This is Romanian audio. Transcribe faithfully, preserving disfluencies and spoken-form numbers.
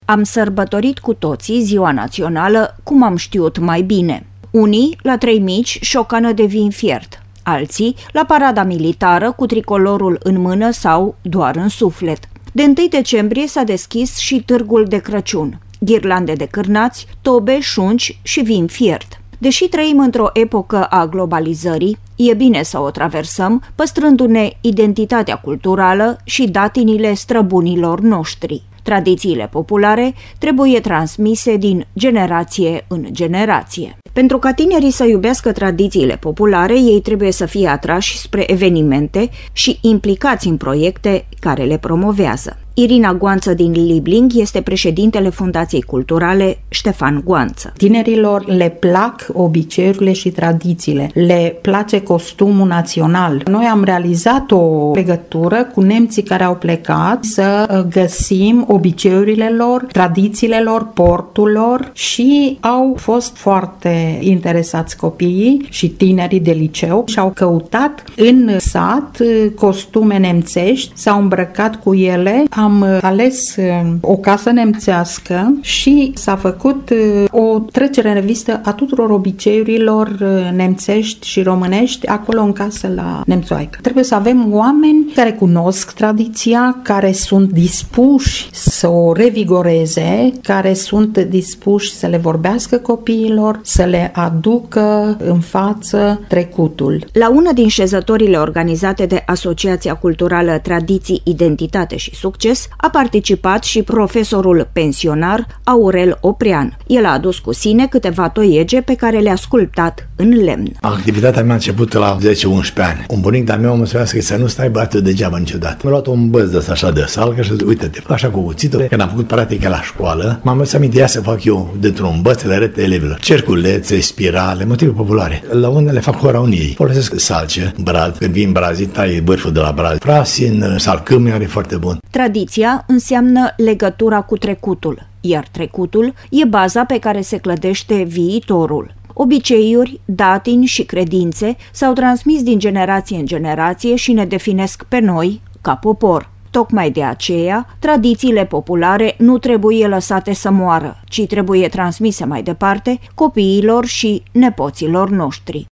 Am sărbătorit cu toții ziua națională cum am știut mai bine. Unii la Trei Mici și o cană de vin fiert, alții la parada militară cu tricolorul în mână sau doar în suflet. De întâi decembrie s-a deschis și târgul de Crăciun, ghirlande de cârnați, tobe, șunci și vin fiert. Deși trăim într-o epocă a globalizării, e bine să o traversăm, păstrându-ne identitatea culturală și datinile străbunilor noștri. Tradițiile populare trebuie transmise din generație în generație. Pentru ca tinerii să iubească tradițiile populare, ei trebuie să fie atrași spre evenimente și implicați în proiecte care le promovează. Irina Goanță din Libling este președintele Fundației Culturale Ștefan Goanță. Tinerilor le plac obiceiurile și tradițiile, le place costumul național. Noi am realizat o legătură cu nemții care au plecat să găsim obiceiurile lor, tradițiile lor, portul lor și au fost foarte interesați copiii și tinerii de liceu și au căutat în sat costume nemțești, s-au îmbrăcat cu ele. Am ales o casă nemțească și s-a făcut o trecere în revistă a tuturor obiceiurilor nemțești și românești acolo în casă la Nemțoaică. Trebuie să avem oameni care cunosc tradiția, care sunt dispuși să o revigoreze, care sunt dispuși să le vorbească copiilor, să le aducă în față trecutul. La una din șezătorile organizate de Asociația Culturală Tradiții, Identitate și Succes a participat și profesorul pensionar Aurel Oprean. El a adus cu sine câteva toiege pe care le-a sculptat în lemn. Activitatea mea a început la zece unsprezece ani. Un bunic de-al meu mă spunea că să nu stai băiatul degeaba niciodată. Mi-a luat un băț de așa de salcă și uite-te, așa cu cuțitul. Când am făcut practică la școală, m-am adus aminte să fac eu dintr-un băț le arăt elevilor. Cerculețe, spirale, motive populare. La unele fac hora uniei. Folosesc salce, brad, când vin brazii, tai bârful de la brad. Prasin, salcâmii are foarte bun. Tradiția înseamnă legătura cu trecutul, iar trecutul e baza pe care se clădește viitorul. Obiceiuri, datini și credințe s-au transmis din generație în generație și ne definesc pe noi ca popor. Tocmai de aceea, tradițiile populare nu trebuie lăsate să moară, ci trebuie transmise mai departe copiilor și nepoților noștri.